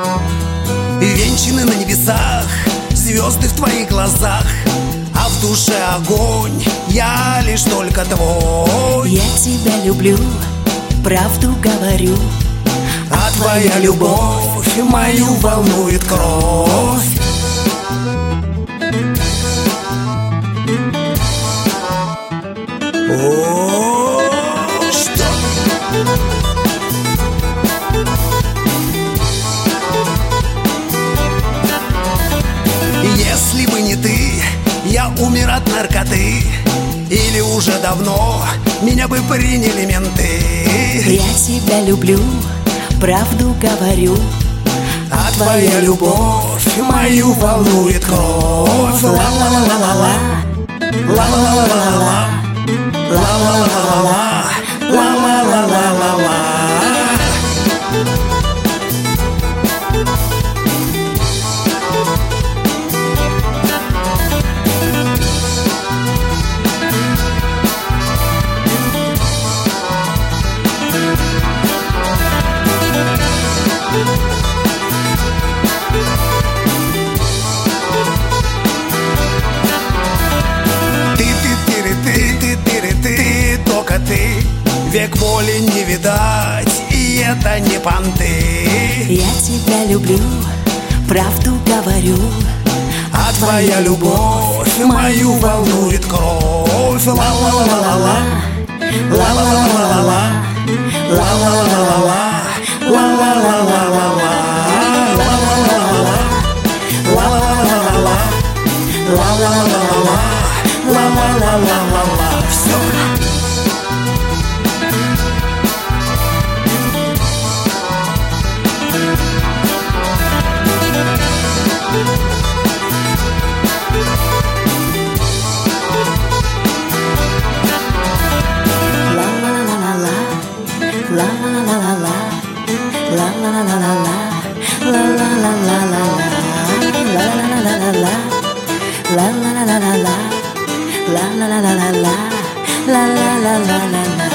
Венчаны на небесах звезды в твоих глазах, а в душе огонь, я лишь только твой. Я тебя люблю, правду говорю, а твоя любовь мою волнует кровь. О, что? Если бы не ты, я умер от наркоты, или уже давно меня бы приняли менты. Я тебя люблю, правду говорю, а твоя любовь мою волнует кровь. Ла-ла-ла-ла-ла-ла, ла-ла-ла-ла-ла, ла-ла-ла-ла-ла, ла-ла-ла-ла-ла-ла. Только ты, век боли не видать, и это не понты. Я тебя люблю, правду говорю, а твоя любовь мою волнует кровь. Ла-ла-ла-ла-ла, ла-ла-ла-ла-ла, ла-ла-ла-ла-ла, ла-ла-ла-ла-ла, ла-ла-ла-ла-ла, ла-ла-ла-ла-ла, ла-ла-ла-ла-ла. Все. La la la la la, la la la la la la, la la la la la la, la la la la la la, la la la la la la, la la la la la la, la la la la la la.